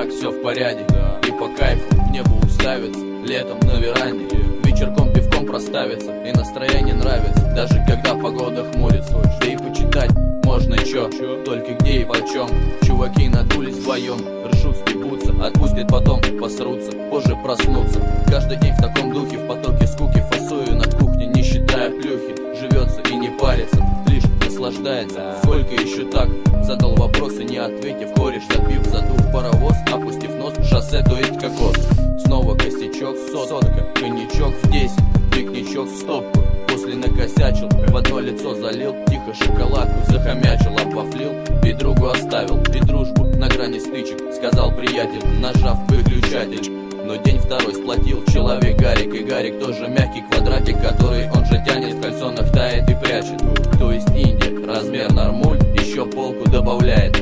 так все в порядке. И по кайфу в небо уставится, летом на веранде. Вечерком пивком проставится, и настроение нравится, даже когда погода хмурится. Да и почитать можно чё, только где и почем. Чуваки надулись вдвоем, решут стебутся, отпустят потом, посрутся, позже проснутся. Каждый день в таком духе, в потоке скуки, фасую на кухне, не считая плюхи. Живется и не парится, лишь наслаждается. Сколько еще так? Задал вопрос и не ответив, кореш забив, задув паровоз, опустив нос, шоссе, то есть кокос. Снова косячок, сотка, коньячок в 10, пикничок в стопку. После накосячил, в одно лицо залил, тихо шоколадку захомячил, обвафлил, и другу оставил, и дружбу на грани стычек, сказал приятель, нажав выключатель. Но день второй сплотил человек Гарик, и Гарик тоже мягкий квадратик, который он же тянет, в кальсонах тает и прячет. То есть Индия, размер нормуль, еще полку добавляет.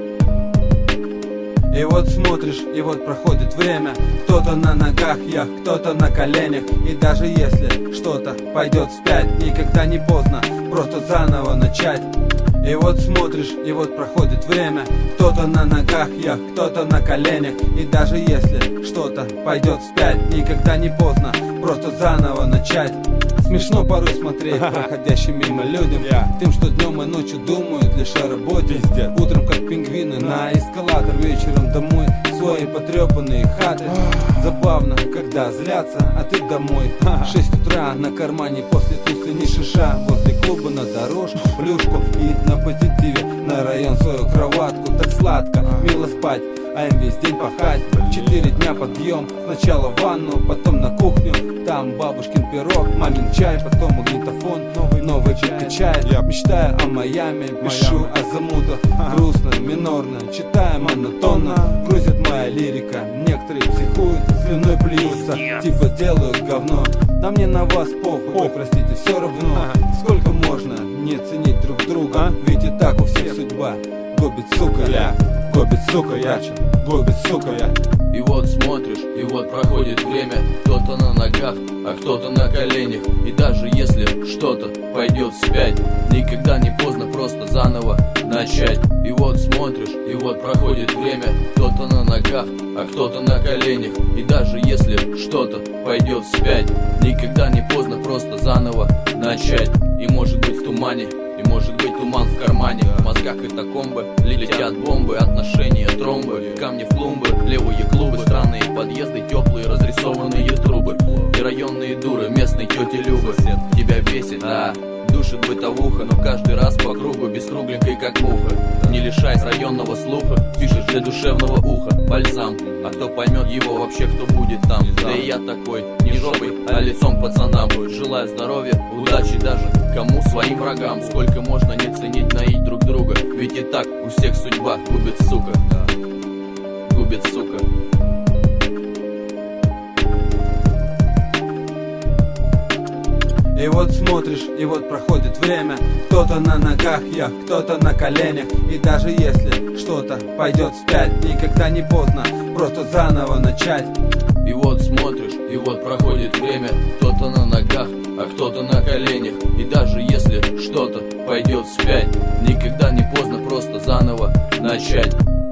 И вот смотришь, и вот проходит время. Кто-то на ногах, я, кто-то на коленях. И даже если что-то пойдет вспять, никогда не поздно просто заново начать. И вот смотришь, и вот проходит время. Кто-то на ногах, я, кто-то на коленях. И даже если что-то пойдет вспять, никогда не поздно просто заново начать. Смешно порой смотреть проходящим мимо людям, тем, что днем и ночью думают лишь о работе. Утром как пингвины на эскалатор, вечером домой в свои потрепанные хаты. Забавно, когда злятся, а ты домой. 6 утра на кармане после тусы не шиша. Возле клуба на дорожку, плюшку и на позитиве на район свою кроватку. Так сладко, мило спать, а им весь день пахать. 4 дня подъем, сначала в ванну, потом на кухню. Там бабушкин пирог, мамин чай, потом магнитофон, новый чай. Я мечтаю о Майами, пишу о замутах, грустно, минорно, читаю монотонно. Грузит моя лирика, некоторые психуют, слюной плюются, типа делают говно. А мне на вас похуй, простите, все равно. Сколько можно не ценить друг друга, ведь и так у всех судьба. Губит, сука, я, губит, сука, я, губит, сука, я. И вот смотришь, и вот проходит время. Кто-то на ногах, а кто-то на коленях. И даже если что-то пойдет вспять, никогда не поздно просто заново начать. И вот смотришь, и вот проходит время. Кто-то на ногах, а кто-то на коленях. И даже если что-то пойдет вспять, никогда не поздно просто заново начать. И может быть в тумане, и может быть туман в кармане. В мозгах катакомбы, летят бомбы, отношения, тромбы, камни в клумбы, левые клубы, странные подъезды, теплые разрисованные трубы. И районные дуры, местные тети Любы. Тебя бесит, душит бытовуха, но каждый раз по кругу, без кругленькой как муха. Не лишаясь районного слуха, пишешь для душевного уха бальзам. А кто поймет его вообще, кто будет там? Да и я такой, не жопой, а лицом пацанам. Желаю здоровья, удачи даже кому своим врагам. Сколько можно не ценить, наить друг друга, ведь и так у всех судьба губит, сука. Губит, сука. И вот смотришь, и вот проходит время. Кто-то на ногах, я, кто-то на коленях. И даже если что-то пойдет вспять, никогда не поздно просто заново начать. И вот смотришь, и вот проходит время. Кто-то на ногах, а кто-то на коленях. И даже если что-то пойдет вспять, никогда не поздно просто заново начать.